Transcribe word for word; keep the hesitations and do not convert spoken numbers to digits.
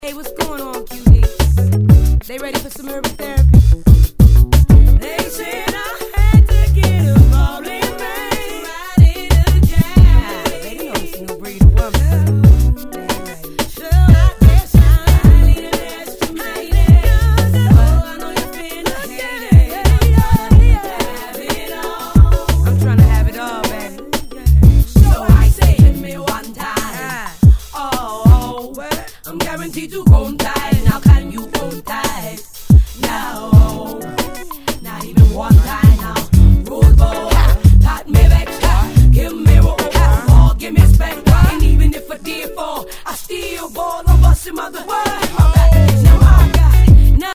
Hey, what's going on, cuties? They ready for some urban therapy?